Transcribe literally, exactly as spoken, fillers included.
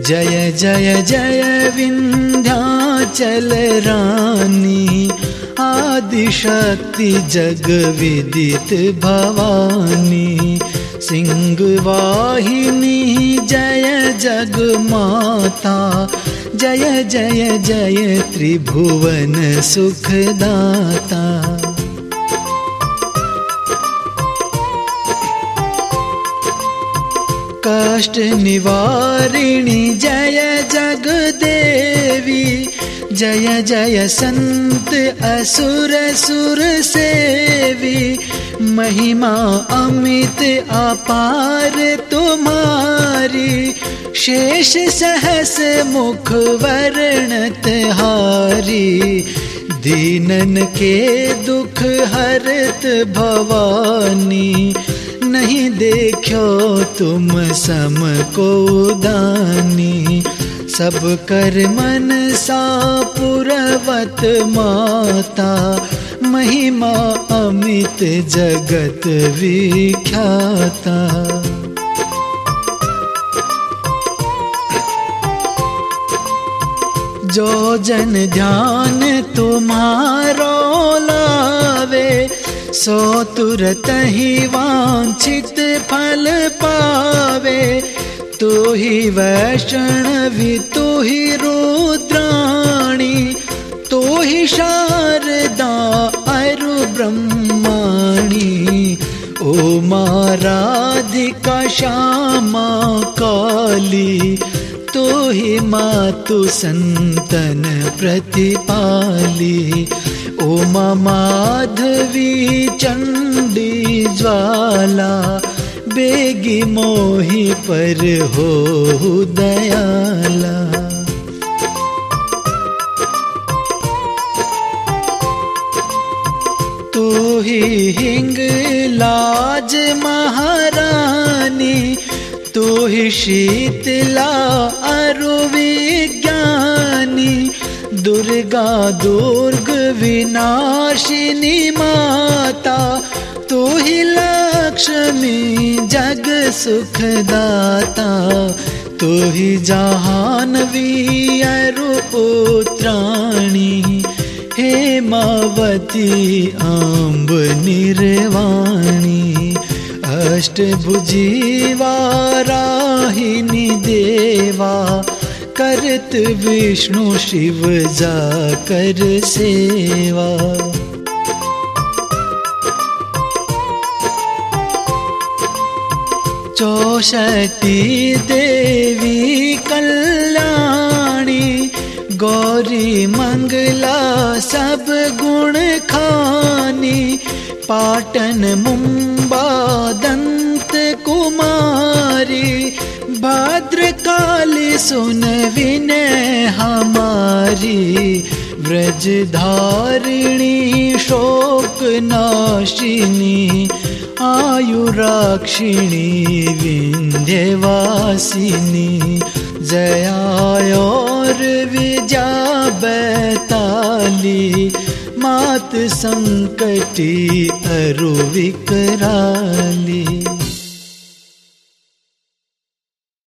जय जय जय विंध्याचल रानी, आदिशक्ति जग विदित भवानी। सिंह वाहिनी जय जग माता, जय जय जय त्रिभुवन सुखदाता। कष्ट निवारिणी जय जगदेवी, जय जय संत असुर सुर सेवी। महिमा अमित अपार तुम्हारी, शेष सहस मुख वर्णत हारी। दीनन के दुख हरत भवानी, नहीं देखो तुम सम को दानी। सब कर मन सा पुरवत माता, महिमा अमित जगत विख्याता। जो जन ध्यान तुम्हारो लावे, सो तुरत ही वांछित फल पावे। तू ही वैष्णवी तू ही रुद्राणी, तू ही शारदा अरु ब्रह्माणी। उमा राधिका श्यामा काली, तू ही मातु संतन प्रतिपाली। उमा माधवी चंडी ज्वाला, बेगी मोहि पर हो दयाला। तू ही हिंगलाज महारानी, तू ही शीतला अरु विज्ञानी। दुर्गा दुर्ग विनाशिनी माता, तू ही लक्ष्मी जग सुखदाता। तू ही जहानवी अरु पुत्राणी, हेमावती आंब निर्वाणी। अष्टभुजी वाराहिनी देवा, करत विष्णु शिव जाकर सेवा। चौषठी देवी कल्याणी, गौरी मंगला सब गुण खानी। पाटन मुंबा दंत कुमारी, भद्रकाली सुन विनय हमारी। व्रजधारिणी शोक नाशिनी, आयुराक्षिणी विंध्यवासिनी। जया और विजया बैताली, मात संकटी अरु विकराली।